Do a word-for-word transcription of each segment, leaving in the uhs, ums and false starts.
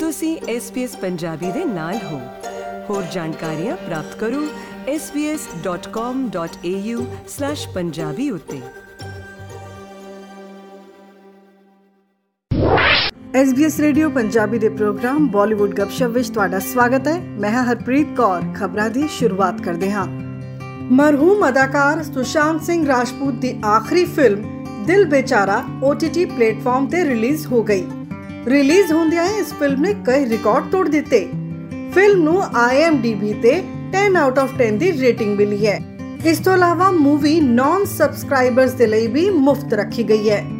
ਤੁਸੀਂ S B S Punjabi ਦੇ ਨਾਲ ਹੋ। ਹੋਰ ਜਾਣਕਾਰੀਆਂ ਪ੍ਰਾਪਤ ਕਰੋ S B S dot com dot A U slash Punjabi ਉੱਤੇ। S B S radio Punjabi ਦੇ ਪ੍ਰੋਗਰਾਮ ਬਾਲੀਵੁੱਡ ਗੱਪਸ਼ਪ ਵਿੱਚ ਤੁਹਾਡਾ ਸਵਾਗਤ ਹੈ। ਮੈਂ ਹਾਂ ਹਰਪ੍ਰੀਤ ਕੌਰ। ਖਬਰਾਂ ਦੀ ਸ਼ੁਰੂਆਤ ਕਰਦੇ ਹਾਂ। ਮਰਹੂਮ ਅਦਾਕਾਰ ਸੁਸ਼ਾਂਤ ਸਿੰਘ ਰਾਜਪੂਤ ਦੀ ਆਖਰੀ film Dil Bechara O T T platform ਤੇ ਰਿਲੀਜ਼ ਹੋ ਗਈ। ਰਿਲੀਜ਼ ਹੁੰਦਿਆਂ ਇਸ ਫਿਲਮ ਨੇ ਕਈ ਰਿਕਾਰਡ ਤੋੜ ਦਿੱਤੇ। ਫਿਲਮ ਨੂੰ ਆਈ ਐਮ ਡੀ ਬੀ ਤੇ ten ਆਊਟ ਆਫ ten ਦੀ ਰੇਟਿੰਗ ਮਿਲੀ ਹੈ। ਇਸ ਤੋਂ ਇਲਾਵਾ ਮੂਵੀ ਨੌਨ ਸਬਸਕ੍ਰਾਈਬਰਸ ਦੇ ਲਈ ਵੀ ਮੁਫਤ ਰੱਖੀ ਗਈ ਹੈ।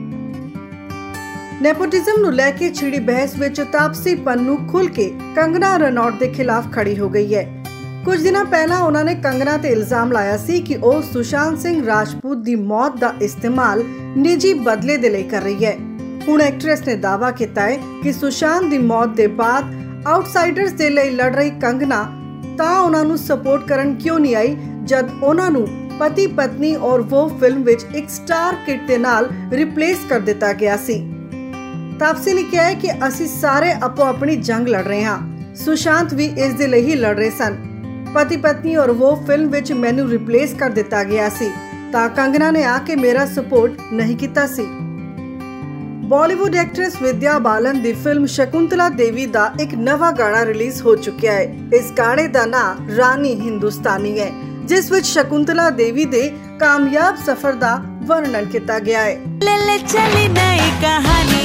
ਨੈਪੋਟਿਜ਼ਮ ਨੂੰ ਲੈ ਕੇ ਛਿੜੀ ਬਹਿਸ ਵਿੱਚ ਤਾਪਸੀ ਪੰਨੂ ਖੁੱਲ ਕੇ ਕੰਗਨਾ ਰਣੌਤ ਦੇ ਖਿਲਾਫ ਖੜੀ ਹੋ ਗਈ ਹੈ। ਕੁਝ ਦਿਨਾਂ ਪਹਿਲਾਂ ਉਹਨਾਂ ਨੇ ਕੰਗਨਾ ਤੇ ਇਲਜ਼ਾਮ ਲਾਇਆ ਸੀ ਕਿ ਉਹ ਸੁਸ਼ਾਂਤ ਸਿੰਘ ਰਾਜਪੂਤ ਦੀ ਮੌਤ ਦਾ ਇਸਤੇਮਾਲ ਨਿੱਜੀ ਬਦਲੇ ਦੇ ਲਈ ਕਰ ਰਹੀ ਹੈ। ਹੁਣ ਐਕਟਰੈਸ ਨੇ ਦਾਅਵਾ ਕੀਤਾ ਹੈ ਕਿ ਸੁਸ਼ਾਂਤ ਦੀ ਮੌਤ ਦੇ ਬਾਅਦ ਆਊਟਸਾਈਡਰਸ ਦੇ ਲਈ ਲੜ ਰਹੀ ਕੰਗਨਾ ਤਾਂ ਉਹਨਾਂ ਨੂੰ ਸਪੋਰਟ ਕਰਨ ਕਿਉਂ ਨਹੀਂ ਆਈ, ਜਦ ਉਹਨਾਂ ਨੂੰ ਪਤੀ ਪਤਨੀ ਔਰ ਉਹ ਫਿਲਮ ਵਿੱਚ ਇੱਕ ਸਟਾਰ ਕਿਡ ਦੇ ਨਾਲ ਰਿਪਲੇਸ ਕਰ ਦਿੱਤਾ ਗਿਆ ਸੀ। ਤਾਪਸੀ ਨੇ ਕਿਹਾ ਹੈ ਕਿ ਅਸੀਂ ਸਾਰੇ ਆਪੋ ਆਪਣੀ ਜੰਗ ਲੜ ਰਹੇ ਹਾਂ। ਸੁਸ਼ਾਂਤ ਵੀ ਇਸ ਦੇ ਲਈ ਹੀ ਲੜ ਰਹੇ ਸਨ। ਪਤੀ ਪਤਨੀ ਔਰ ਉਹ ਫਿਲਮ ਵਿੱਚ ਮੈਨੂੰ ਰਿਪਲੇਸ ਕਰ ਦਿੱਤਾ ਗਿਆ ਸੀ ਤਾਂ ਕੰਗਨਾ ਨੇ ਆ ਕੇ ਮੇਰਾ ਸਪੋਰਟ ਨਹੀਂ ਕੀਤਾ ਸੀ। ਬਾਲੀਵੁੱਡ ਐਕਟਰੈਸ ਵਿਦਿਆ ਬਾਲਨ ਦੀ ਫਿਲਮ ਸ਼ਕੁੰਤਲਾ ਦੇਵੀ ਦਾ ਇੱਕ ਨਵਾਂ ਗਾਣਾ ਰਿਲੀਜ਼ ਹੋ ਚੁੱਕਿਆ ਹੈ। ਇਸ ਗਾਣੇ ਦਾ ਨਾਮ ਰਾਨੀ ਹਿੰਦੁਸਤਾਨੀ ਹੈ, ਜਿਸ ਵਿੱਚ ਸ਼ਕੁੰਤਲਾ ਦੇਵੀ ਦੇ ਕਾਮਯਾਬ ਸਫ਼ਰ ਦਾ ਵਰਣਨ ਕੀਤਾ ਗਿਆ ਹੈ। ले ले चली नई कहानी,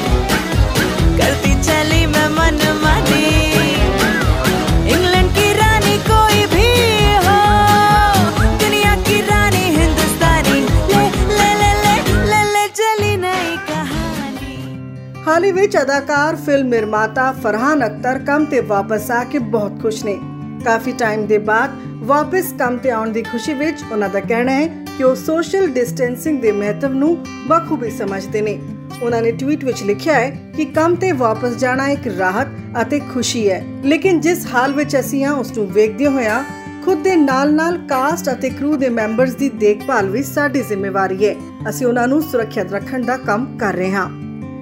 करती चली मैं मनमानी, इंग्लैंड की रानी कोई भी हो, दुनिया की रानी हिंदुस्तानी, ले ले ले ले ले ले चली नई कहानी। ਹਾਲ ਹੀ ਵਿੱਚ ਅਦਾਕਾਰ ਫਿਲਮ ਨਿਰਮਾਤਾ ਫਰਹਾਨ ਅਖਤਰ ਕੰਮ ਤੇ ਵਾਪਸ ਆ ਕੇ ਬਹੁਤ ਖੁਸ਼ ਨੇ। ਕਾਫੀ ਟਾਈਮ ਦੇ ਬਾਅਦ ਵਾਪਸ ਕੰਮ ਤੇ ਆਉਣ ਦੀ ਖੁਸ਼ੀ ਵਿੱਚ ਉਹਨਾਂ ਦਾ ਕਹਿਣਾ ਹੈ ਕਿ ਉਹ ਸੋਸ਼ਲ ਡਿਸਟੈਂਸਿੰਗ ਦੇ ਮਹੱਤਵ ਨੂੰ ਬਖੂਬੀ ਸਮਝਦੇ ਨੇ। ਉਹਨਾਂ ਨੇ ਟਵੀਟ ਵਿੱਚ ਲਿਖਿਆ ਹੈ ਕਿ ਕੰਮ ਤੇ ਵਾਪਸ ਜਾਣਾ ਇੱਕ ਰਾਹਤ ਅਤੇ ਖੁਸ਼ੀ ਹੈ, ਲੇਕਿਨ ਜਿਸ ਹਾਲ ਵਿੱਚ ਅਸੀਂ ਹਾਂ ਉਸ ਨੂੰ ਵੇਖਦੇ ਹੋਇਆ ਖੁਦ ਦੇ ਨਾਲ-ਨਾਲ ਕਾਸਟ ਅਤੇ ਕਰੂ ਦੇ ਮੈਂਬਰਸ ਦੀ ਦੇਖਭਾਲ ਵੀ ਸਾਡੀ ਜ਼ਿੰਮੇਵਾਰੀ ਹੈ। ਅਸੀਂ ਉਹਨਾਂ ਨੂੰ ਸੁਰੱਖਿਅਤ ਰੱਖਣ ਦਾ ਕੰਮ ਕਰ ਰਹੇ ਹਾਂ।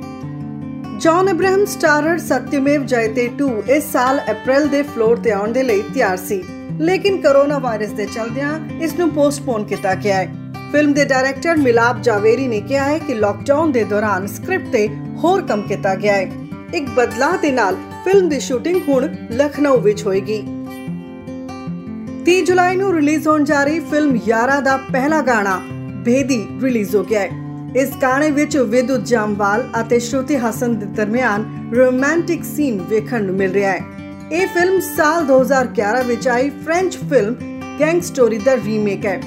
John Abraham starrer Satyameva Jayate two ਇਸ ਸਾਲ ਅਪ੍ਰੈਲ ਦੇ ਫਲੋਰ ਤੇ ਆਉਣ ਦੇ ਲਈ ਤਿਆਰ ਸੀ, ਲੇਕਿਨ ਕੋਰੋਨਾ ਵਾਇਰਸ ਦੇ ਚਲਦਿਆਂ ਇਸ ਨੂੰ ਪੋਸਟਪੋਨ ਕੀਤਾ ਗਿਆ ਹੈ। ਫਿਲਮ ਦੇ ਡਾਇਰੈਕਟਰ ਮਿਲਾਪ ਜਾਵੇਰੀ ਨੇ ਕਿਹਾ ਹੈ ਕਿ ਲਾਕਡਾਊਨ ਦੇ ਦੌਰਾਨ ਸਕ੍ਰਿਪਟ ਤੇ ਹੋਰ ਕੰਮ ਕੀਤਾ ਗਿਆ ਹੈ। ਇੱਕ ਬਦਲਾਅ ਦੇ ਨਾਲ ਫਿਲਮ ਦੀ ਸ਼ੂਟਿੰਗ ਹੁਣ ਲਖਨਊ ਵਿੱਚ ਹੋਏਗੀ। ਤੀਹ ਜੁਲਾਈ ਨੂੰ ਰਿਲੀਜ਼ ਹੋਣ ਜਾ ਰਹੀ ਫਿਲਮ ਯਾਰਾ ਦਾ ਪਹਿਲਾ ਗਾਣਾ ਭੇਦੀ ਰਿਲੀਜ਼ ਹੋ ਗਿਆ ਹੈ। ਇਸ ਗਾਣੇ ਵਿੱਚ ਵਿਦੁਤ ਜਾਮਵਾਲ ਅਤੇ ਸ਼ਰੂਤੀ ਹਸਨ ਦੇ ਦਰਮਿਆਨ ਰੋਮਾਂਟਿਕ ਸੀਨ ਵੇਖਣ ਨੂੰ ਮਿਲ ਰਿਹਾ ਹੈ। ਇਹ ਫਿਲਮ ਸਾਲ ਦੋ ਹਜ਼ਾਰ ਗਿਆਰਾਂ ਵਿੱਚ ਆਈ ਫ੍ਰੈਂਚ ਫਿਲਮ ਗੈਂਗ ਸਟੋਰੀ ਦਾ ਰੀਮੇਕ ਹੈ।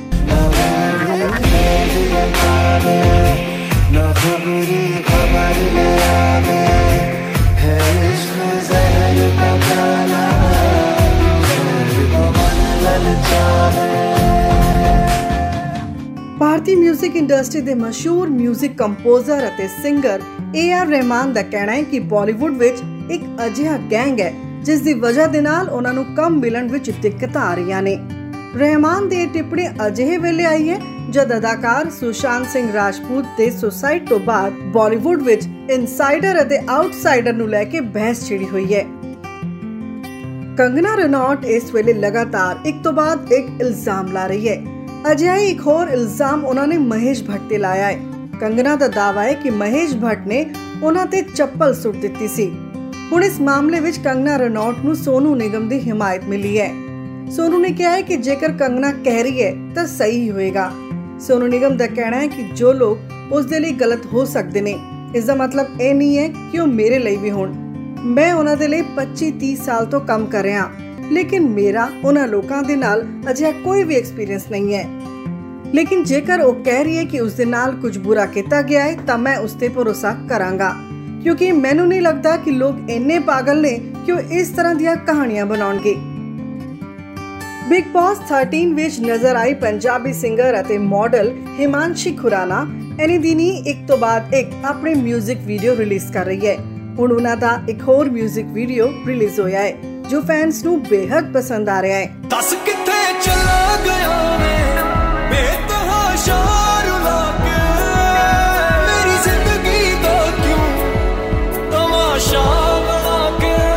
ਭਾਰਤੀ ਮਿਊਜ਼ਿਕ ਇੰਡਸਟਰੀ ਦੇ ਮਸ਼ਹੂਰ ਮਿਊਜ਼ਿਕ ਕੰਪੋਜ਼ਰ ਅਤੇ ਸਿੰਗਰ ਏ ਆਰ ਰਹਿਮਾਨ ਦਾ ਕਹਿਣਾ ਹੈ ਕਿ ਬਾਲੀਵੁੱਡ ਵਿੱਚ ਇੱਕ ਅਜਿਹਾ ਗੈਂਗ ਹੈ ਜਿਸ ਦੀ ਵਜ੍ਹਾ ਦੇ ਨਾਲ ਉਹਨਾਂ ਨੂੰ ਕੰਮ ਮਿਲਣ ਵਿੱਚ ਦਿੱਕਤਾਂ ਆ ਰਹੀਆਂ ਨੇ। ਰਹਿਮਾਨ ਦੀ ਟਿੱਪਣੀ ਅਜਿਹੇ ਵੇਲੇ ਆਈ ਹੈ ਜਦ ਅਦਾਕਾਰ ਸੁਸ਼ਾਂਤ ਸਿੰਘ ਰਾਜਪੂਤ ਦੇ ਸੁਸਾਈਡ ਤੋਂ ਬਾਅਦ ਬਾਲੀਵੁੱਡ ਵਿੱਚ ਇਨਸਾਈਡਰ ਅਤੇ ਆਊਟਸਾਈਡਰ ਨੂੰ ਲੈ ਕੇ ਬਹਿਸ ਛਿੜੀ ਹੋਈ ਹੈ। ਕੰਗਨਾ ਰਣੌਤ ਇਸ ਵੇਲੇ ਲਗਾਤਾਰ ਇੱਕ ਤੋਂ ਬਾਅਦ ਇੱਕ ਇਲਜ਼ਾਮ ਲਾ ਰਹੀ ਹੈ। ਅਜਿਹਾ ਹੀ ਇੱਕ ਹੋਰ ਇਲਜ਼ਾਮ ਉਹਨਾਂ ਨੇ ਮਹੇਸ਼ ਭੱਟ ਤੇ ਲਾਇਆ ਹੈ। ਕੰਗਨਾ ਦਾ ਦਾਅਵਾ ਹੈ ਕਿ ਮਹੇਸ਼ ਭੱਟ ਨੇ ਉਹਨਾਂ ਤੇ ਚੱਪਲ ਸੁੱਟ ਦਿੱਤੀ ਸੀ। ਹੁਣ ਇਸ ਮਾਮਲੇ ਵਿੱਚ ਕੰਗਨਾ ਰਣੌਤ ਨੂੰ ਸੋਨੂ ਨਿਗਮ ਦੀ ਹਿਮਾਇਤ ਮਿਲੀ ਹੈ। ਸੋਨੂ ਨੇ ਕਿਹਾ ਹੈ ਕਿ ਜੇਕਰ ਕੰਗਨਾ ਕਹਿ ਰਹੀ ਹੈ ਤਾਂ ਸਹੀ ਹੋਏਗਾ। ਸੋਨੂ ਨਿਗਮ ਦਾ ਕਹਿਣਾ ਹੈ ਕਿ ਜੋ ਲੋਕ ਉਸ ਦੇ ਲਈ ਗਲਤ ਹੋ ਸਕਦੇ ਨੇ, ਇਸ ਦਾ ਮਤਲਬ ਇਹ ਨਹੀਂ ਹੈ ਕਿ ਉਹ ਮੇਰੇ ਲਈ ਵੀ ਹੋਣ। ਮੈਂ ਉਹਨਾਂ ਦੇ ਲਈ ਪੱਚੀ ਤੀਹ ਸਾਲ ਤੋਂ ਕੰਮ ਕਰ ਰਿਹਾ, ਲੇਕਿਨ ਮੇਰਾ ਉਹਨਾਂ ਲੋਕਾਂ ਦੇ ਨਾਲ ਅਜਿਹਾ ਕੋਈ ਵੀ ਐਕਸਪੀਰੀਅੰਸ ਨਹੀਂ ਹੈ। ਲੇਕਿਨ ਜੇਕਰ ਉਹ ਕਹਿ ਰਹੀ ਹੈ ਕਿ ਉਸ ਦੇ ਨਾਲ ਕੁਝ ਬੁਰਾ ਕੀਤਾ ਗਿਆ ਹੈ ਤਾਂ ਮੈਂ ਉਸ ਤੇ ਭਰੋਸਾ ਕਰਾਂਗਾ, ਕਿਉਂਕਿ ਮੈਨੂੰ ਨਹੀਂ ਲੱਗਦਾ ਕਿ ਲੋਕ ਇੰਨੇ ਪਾਗਲ ਨੇ ਕਿ ਉਹ ਇਸ ਤਰ੍ਹਾਂ ਦੀਆਂ ਕਹਾਣੀਆਂ ਬਣਾਉਣਗੇ। ਬਿਗ ਬੌਸ ਥਰਟੀਨ ਵਿੱਚ ਨਜ਼ਰ ਆਈ ਪੰਜਾਬੀ ਸਿੰਗਰ ਅਤੇ ਮਾਡਲ ਹਿਮਾਂਸ਼ੀ ਖੁਰਾਨਾ ਐਨੀ ਦਿਨੀ ਇੱਕ ਤੋਂ ਬਾਅਦ ਇੱਕ ਆਪਣੇ ਮਿਊਜ਼ਿਕ ਵੀਡੀਓ ਰਿਲੀਜ਼ ਕਰ ਰਹੀ ਹੈ। ਹੁਣ ਉਹਨਾਂ ਦਾ ਇੱਕ ਹੋਰ ਮਿਊਜ਼ਿਕ ਵੀਡੀਓ ਰਿਲੀਜ਼ ਹੋਇਆ ਹੈ ਜੋ ਫੈਨਸ ਨੂੰ ਬੇहद ਪਸੰਦ ਆ ਰਿਹਾ ਹੈ। ਦੱਸ ਕਿੱਥੇ ਚਲਾ ਗਿਆ ਵੇ ਬੇਤਹਾਸ਼ਾ ਰੁਲਾ ਕੇ, ਮੇਰੀ ਜ਼ਿੰਦਗੀ ਦਾ ਕਿਉਂ ਤਮਾਸ਼ਾ ਬਣਾ ਕੇ।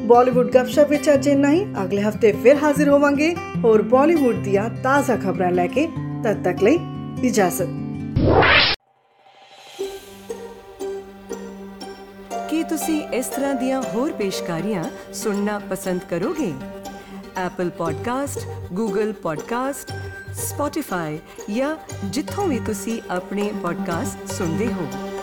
ਬਾਲੀਵੁੱਡ ਗਪਸ਼ਪ ਵਿੱਚ ਅੱਜ ਇੰਨਾ ਹੀ। ਅਗਲੇ ਹਫਤੇ ਫਿਰ ਹਾਜ਼ਰ ਹੋਵਾਂਗੇ ਹੋਰ ਬਾਲੀਵੁੱਡ ਦੀਆਂ ਤਾਜ਼ਾ ਖਬਰਾਂ ਲੈ ਕੇ। ਤਦ ਤੱਕ ਲਈ ਇਜਾਜ਼ਤ। ਕੀ ਤੁਸੀਂ ਇਸ ਤਰ੍ਹਾਂ ਦੀਆਂ ਹੋਰ ਪੇਸ਼ਕਾਰੀਆਂ ਸੁਣਨਾ ਪਸੰਦ ਕਰੋਗੇ? Apple podcast, Google podcast, Spotify ਜਾਂ ਜਿੱਥੋਂ ਵੀ ਤੁਸੀਂ ਆਪਣੇ ਪੋਡਕਾਸਟ ਸੁਣਦੇ ਹੋ।